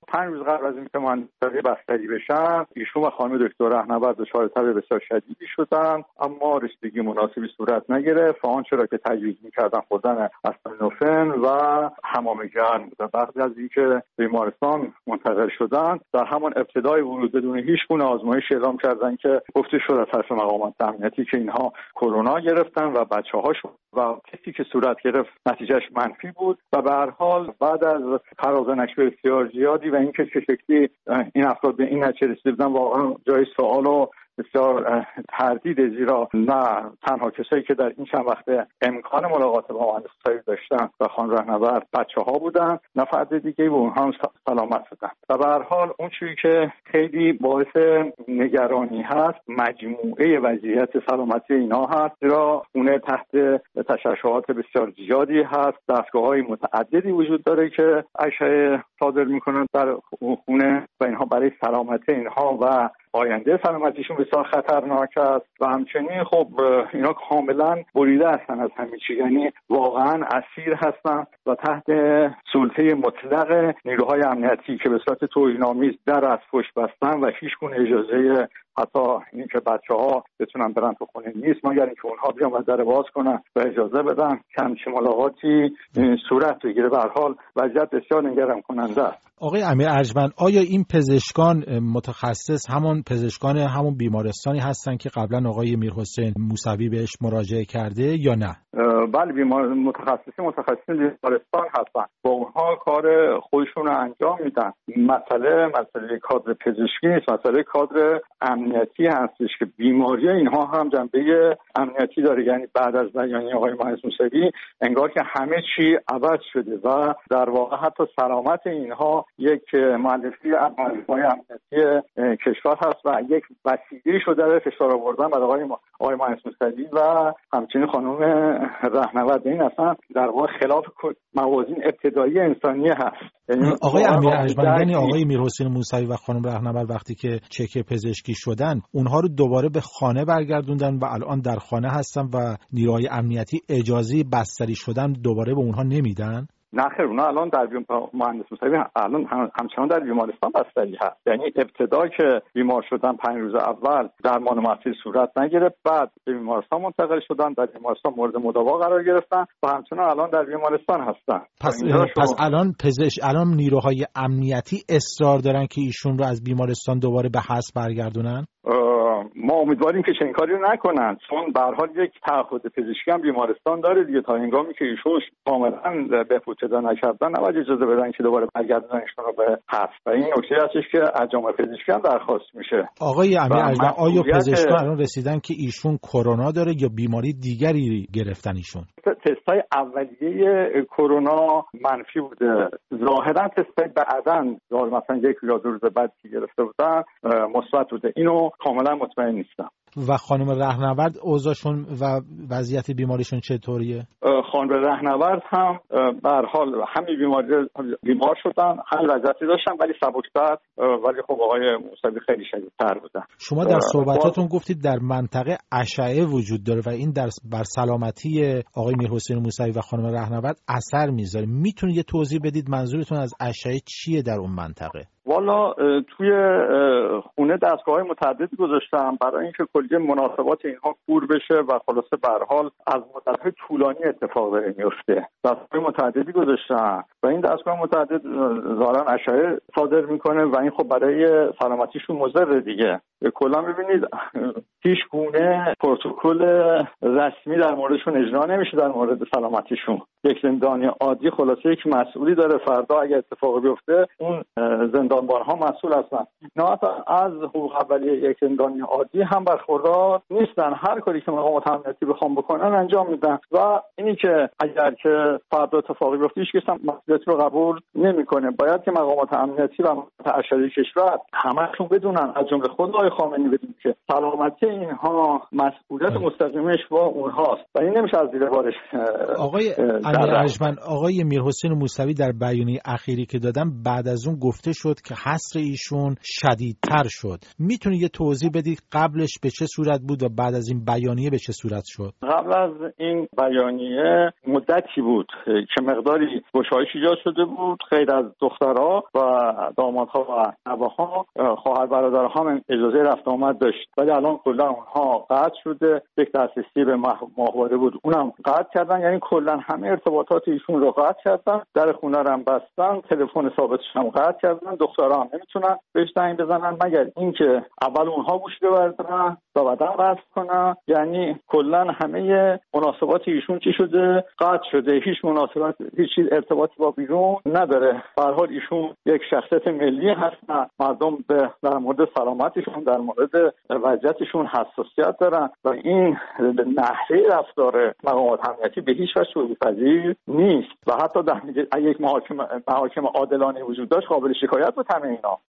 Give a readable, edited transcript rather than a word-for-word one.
5 روز قبل از اینکه منطقه بستری بشن، ایشون و خانم دکتر رهنورد دچار تب بسیار شدیدی شدن، اما رسیدگی مناسبی صورت نگرفت. آنچه را که تجویز می‌کردن خوردن آستامینوفن و حمام گرم و بعد از اینکه بیمارستان منتقل شدن، در همان ابتدای ورود بدون هیچ گونه آزمایش اعلام کردن که گفته شد از طرف مقامات امنیتی که اینها کرونا گرفتن و بچه‌هاشون و کسی که صورت گرفت نتیجهش منفی بود. و به هر حال بعد از فراز و نشر بسیار زیادی و اینکه چه شکلی این افراد به این نتیجه رسیدن واقعا جای سوال و بسیار تردید، زیرا نه تنها کسایی که در این چند وقت امکان ملاقات با مهندس‌های داشتن و خانم رهنورد بچه‌ها بودن، نه فرد دیگه و اونها هم سلامت شدن. و به هر حال اون چیزی که خیلی باعث نگرانی هست مجموعه وضعیت سلامتی اینها هست، زیرا خونه تحت تشعشعات بسیار زیادی هست، دستگاه‌های متعددی وجود داره که اشعه صادر می‌کنند در خونه و اینها برای سلامتی اینها و آینده سلامتیشون بسیار خطرناک است. و همچنین خب اینا کاملا بریده هستن از همه چی، یعنی واقعا اسیر هستن و تحت سلطه مطلق نیروهای امنیتی که به صورت توهین‌آمیز در از پشت بستن و هیچ گونه اجازه حتی اینکه بچه‌ها بتونن برن تو خونه نیست، مگر اینکه اونها بیان و در باز کنن و اجازه بدن که همچین ملاقاتی صورت بگیره. به هر حال وضعیت بسیار نگران کننده است. آقای امیر ارجمند، آیا این پزشکان متخصص همون پزشکان همون بیمارستانی هستن که قبلا آقای میرحسین موسوی بهش مراجعه کرده یا نه؟ بله، متخصصین بیمارستان هستن، با اونها کار خودشون رو انجام میدن. مسئله کادر پزشکی نیست، مسئله کادر امنیتی هستش که بیماری اینها هم جنبه امنیتی داره. یعنی بعد از بیانیه آقای مهندس موسوی انگار که همه چی عوض شده و در واقع حتی سلامت اینها یک مؤلفه امنیتی کشور هست و یک وسیله شده به فشار آوردن بر آقای مهندس موسوی و همچنین خانم رهنورد. این اصلا در واقع خلاف موازین ابتدایی انسانی هست. آقای امیر ارجمند، یعنی آقای میرحسین موسوی و خانم رهنورد وقتی که چک پزشکی شدن اونها رو دوباره به خانه برگردوندن و الان در خانه هستن و نیروهای امنیتی اجازه بستری شدن دوباره به اونها نمیدن؟ نه خیر، اونا الان در مهندس موسوی الان همچنان در بیمارستان بستری هست. یعنی ابتدا که بیمار شدن 5 روز اول درمان مؤثر صورت نگرفت، بعد به بیمارستان منتقل شدن، در بیمارستان مورد مداوا قرار گرفتن و همچنان الان در بیمارستان هستن. پس الان نیروهای امنیتی اصرار دارن که ایشون رو از بیمارستان دوباره به حبس برگردونن؟ ما امیدواریم که چنین کاری رو نکنن، چون به هر حال یک تعهد پزشکی هم بیمارستان داره دیگه. تا هنگامی که ایشون کاملا بهبود پیدا نکردن نباید اجازه بدن که دوباره برگردوننشون رو به حبس. و این نکته هستش که از جامعه پزشکی هم درخواست میشه. آقای امیر ارجمند، آیا پزشکان الان رسیدن که ایشون کرونا داره یا بیماری دیگری گرفتن ایشون؟ تستای اولیه کرونا منفی بوده. ظاهرا تستای بعداً مثلا 1 یا 2 روز بعد که گرفته بودن مثبت بوده. اینو کاملا مطمئن نیستم. و خانم رهنورد اوضاعشون و وضعیت بیماریشون چطوریه؟ خانم رهنورد هم به هر حال همین بیمار شدن، همین وضعیتی داشتن ولی سبکتر، ولی خب آقای موسوی خیلی شدیدتر بودن. شما در صحبتاتون گفتید در منطقه اشعه وجود داره و این بر سلامتی آقای میرحسین موسوی و خانم رهنورد اثر میذاره. میتونید یه توضیح بدید منظورتون از اشعه چیه در اون منطقه؟ والا توی خونه دستگاه‌های متعددی گذاشتم برای اینکه کلیه مناسبات اینها کور بشه و خلاصه به هر حال از مدت‌های طولانی اتفاق داره میفته. دستگاه متعددی گذاشتم و این دستگاه متعدد ظاهرا اشعه صادر میکنه و این خب برای سلامتیشون مضر دیگه. کلا ببینید هیچ گونه پروتکل رسمی در موردشون اجرا نمیشه در مورد سلامتیشون. یک زندانی عادی خلاصه یک مسئولی داره، فردا اگه اتفاقی بیفته اون زندانبان‌ها مسئول هستن. نه از حقوق اولیه یک زندانی عادی هم برخوردار نیستن. هر کاری که مقامات امنیتی بخوام بکنن انجام میدن و اینی که اگر که فردا اتفاقی بیفته هیچ کس هم مسئولیت رو قبول نمیکنه. باید که مقامات امنیتی و ارشد کشور همه‌شون بدونن، از جمله خود آقای خامنه‌ای بدیم که سلامتی اینها مسئولیت مستقیمش با اونهاست و این نمیشه از زیر بارش. آقای امیر ارجمند، آقای میرحسین موسوی در بیانیه اخیری که دادن بعد از اون گفته شد که حصر ایشون شدیدتر شد. میتونید یه توضیح بدید قبلش به چه صورت بود و بعد از این بیانیه به چه صورت شد؟ قبل از این بیانیه مدتی بود که مقداری گشایش ایجاد شده بود، خیلی از دخترها و دامادها و نوه‌ها، خواهر برادرها هم اجازه رفت آمد داشت، ولی الان کلا اونها قطع شده. یک دسترسی به ماهواره بود، اونم قطع کردن، یعنی کلا همه ارتباطات ایشون رو قطع کردن، در خونه رو هم بستن، تلفن ثابتش هم قطع کردن، دخترها هم نمیتونن بهش زنگ بزنن مگر اینکه اول اونها گوشی رو بردارن و بعداً قطع کنن. یعنی کلا همه مناسبات ایشون چی شده؟ قطع شده، هیچ مناسبت، هیچ چیز ارتباطی با بیرون نداره. به هر حال ایشون یک شخصیت ملی هستن، مردم در مورد سلامتیشون، در مورد وضعیتشون حساسیت دارن و این نحوه رفتار مقامات امنیتی به هیچ وجه شوخی‌پذیر نیست و حتی در یک محاکم عادلانه وجود داشت قابل شکایت بود همه اینا.